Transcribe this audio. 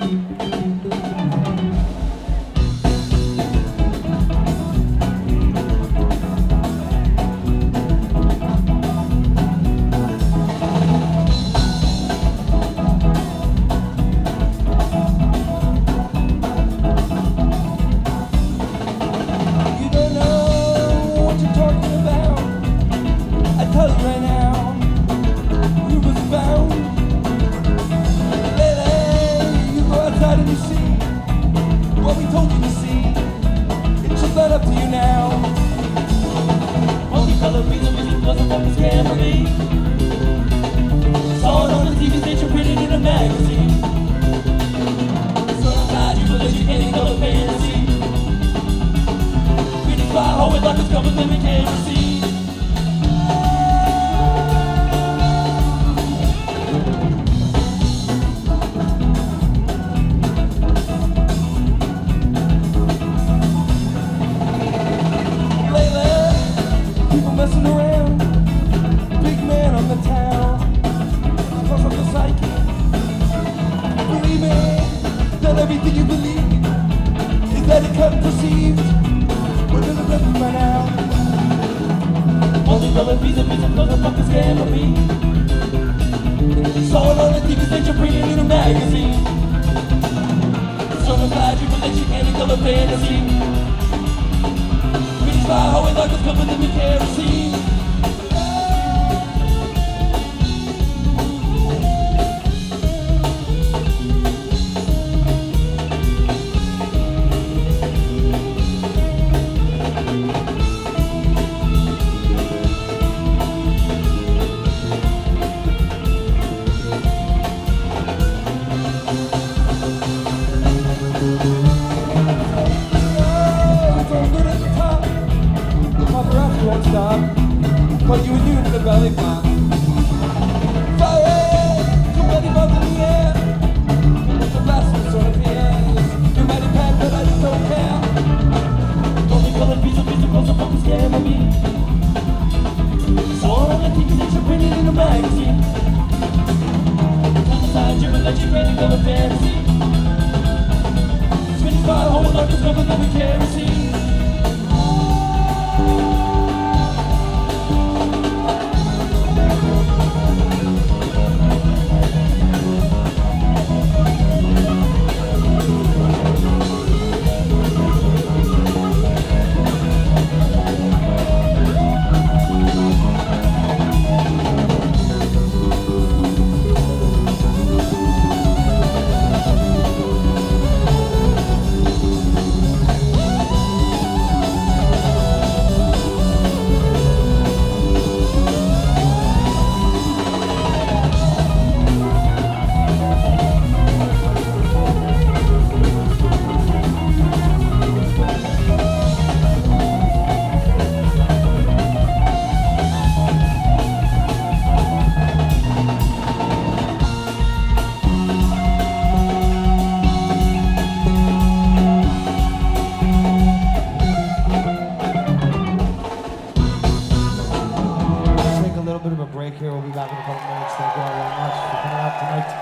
Messing around, big man on the town, close up the psyche. Believe me, that everything you believe is that it can't perceived. We're gonna rip it right now. Multicolored pizza, close the fucking scam of me. Saw it on the TV that you're bringing in a magazine. So I'm glad you relate your candy color fantasy. How it like it's covered in the kerosene. Won't stop, but you were new to the belly flop. Fire, confetti bombs in the air. It's the last sort of years. You might have had, but I just don't care. Multicolored pizza, close the fucking scam of me. Saw all the things that you're printing in a magazine. On the side, you're let you candy color fantasy. Spinning by a whole lot of covered in kerosene. Here, we'll be back in a couple minutes. Thank you all very much for coming out tonight.